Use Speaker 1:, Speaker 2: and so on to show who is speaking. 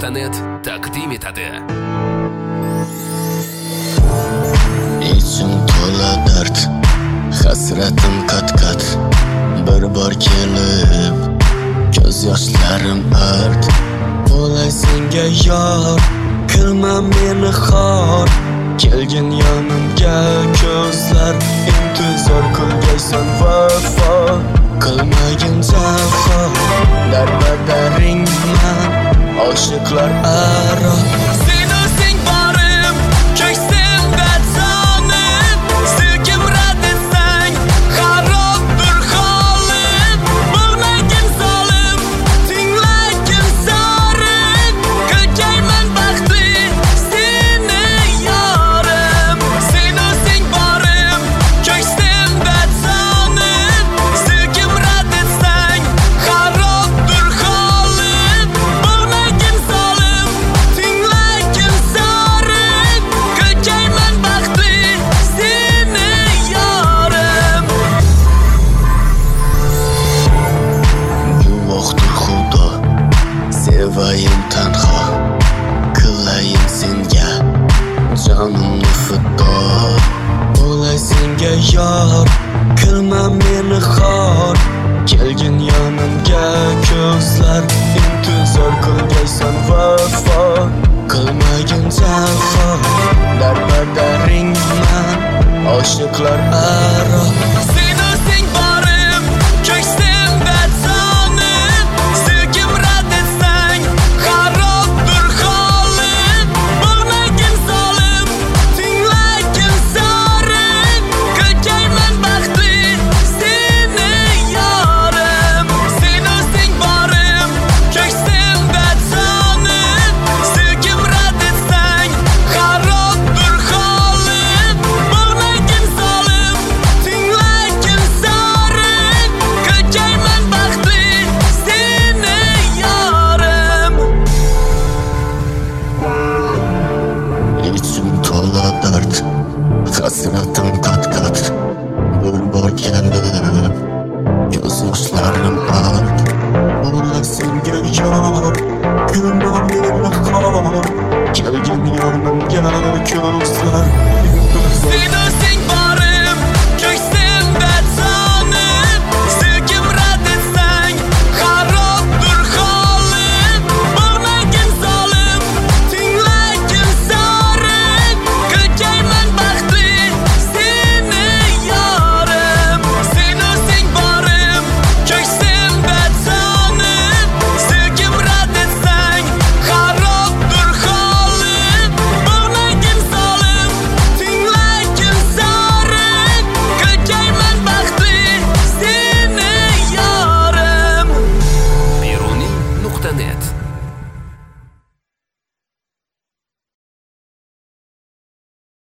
Speaker 1: Avtonet taqdim etadi.
Speaker 2: Ichim to'la dard, hasratim qat-qat. Bir bor kelib, ko'z yoshlarim art. Bo'lay senga yor, qilma meni xor. Kelgin yonimga ko'zlar, intizor qilgaysan vafo. Qilmagin jafo, darbaringman, oshiqlar aro.
Speaker 3: Sen o'zing borim, ko'ksimda jonim. Silkib rad etsang, xarobdir holim. Bo'lmagin zolim, tinglagin zorim. Qilgayman baxtli seni yorim. Sen o'zing borim, ko'ksimda jonim. Silkib rad etsang, xarobdir holim. Bo'lmagin zolim, tinglagin zorim. Qilgayman baxtli seni yorim.
Speaker 2: Guvohdir Xudo, sevayim tanho. Qilayin senga jonimni fido. Bo'lay senga yor, qilma meni xor. Kelgin yonimga ko'zlar, intizor qilgaysan vafo. Qilmagin jafo, darbaringman, oshiqlar aro.
Speaker 3: Sen o'zing borim, ko'ksimda jonim. Silkib rad etsang, xarobdir holim. Bo'lmagin zolim, tinglagin zorim. Qilgayman baxtli seni yorim. Sen o'zing borim, ko'ksimda jonim. Silkib rad etsang, xarobdir holim. Bo'lmagin zolim, tinglagin zorim. Qilgayman baxtli seni yorim.
Speaker 2: Ichim to'la dard, hasratim qat-qat. Bir bor kelib, ko'z yoshlarim art. Bo'lay senga yor, qilma meni xor. Kelgin yonimga ko'zlar,
Speaker 3: Sen o'zing